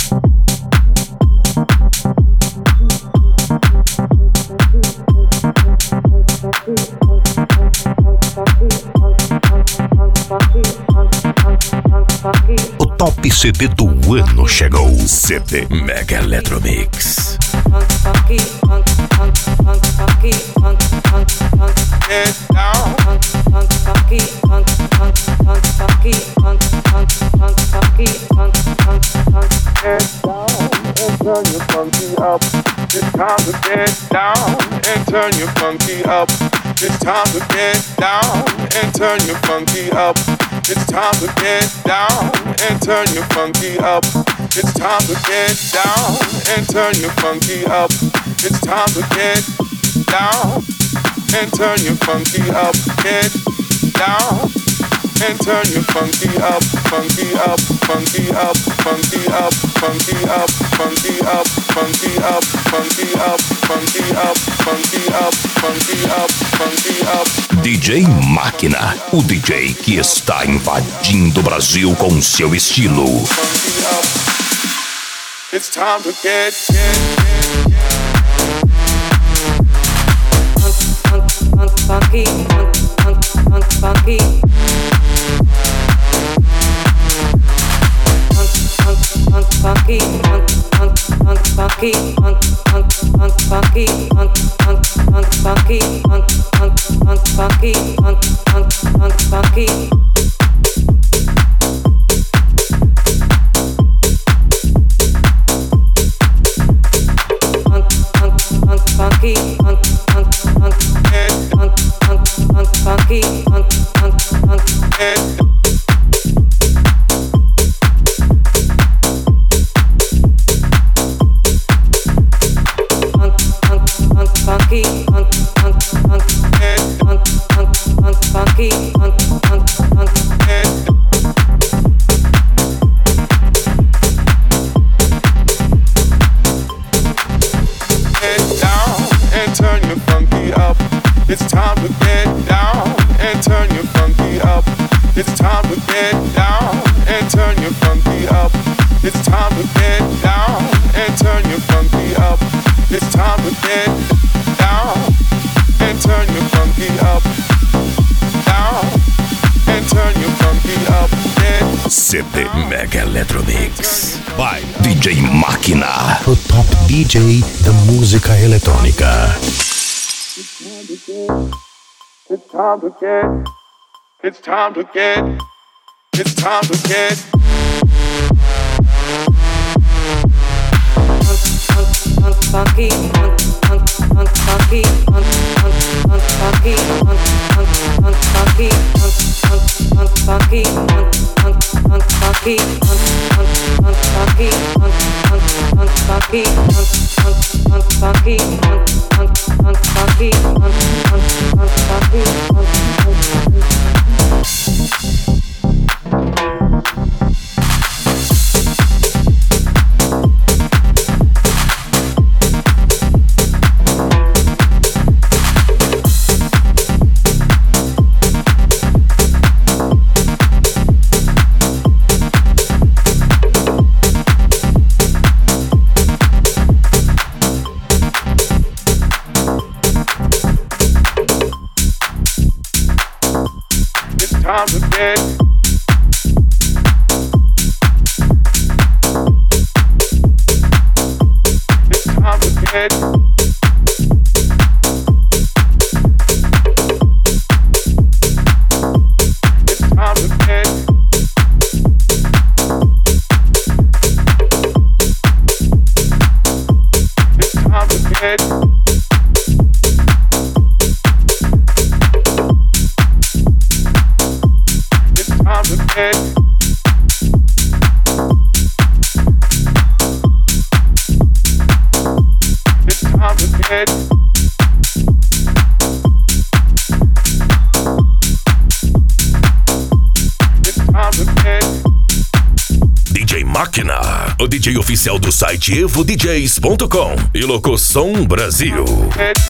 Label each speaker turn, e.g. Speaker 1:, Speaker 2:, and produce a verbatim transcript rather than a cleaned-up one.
Speaker 1: O Top C D do ano chegou. C D Mega Electromix.
Speaker 2: Turn your funky up. It's time to get down and turn your funky up. It's time to get down and turn your funky up. It's time to get down and turn your funky up. It's time to get down and turn your funky up. It's time to get down and turn your funky up. Get down and turn your funky up, funky up, funky up, funky up, funky up, funky up, funky up, funky up, funky up, funky up, funky up, funky up.
Speaker 1: D J Máquina, o D J que está invadindo o Brasil com seu estilo.
Speaker 2: It's time to get, get, get, get. Funky, funky, funky. Funky, funky, funky, funky, funky, funky, funky, funky. It's time to get down and turn your funky up. It's time to get down and turn your funky up. It's time to get down and turn your funky up. It's time to get down and turn your funky up. Down and turn your funky up. Get
Speaker 1: C D Mega Electromix by D J Máquina,
Speaker 3: o top D J da música eletrônica.
Speaker 2: It's time to get, it's time to get, it's time to get. Funky, funky, funky, funky, funky, funky, funky, funky, funky, time to get. It's time to get. It's time to get. It's time to get. It's time to get. It's time to get.
Speaker 1: D J Máquina, o D J oficial do site evo d js ponto com e Locoção Brasil.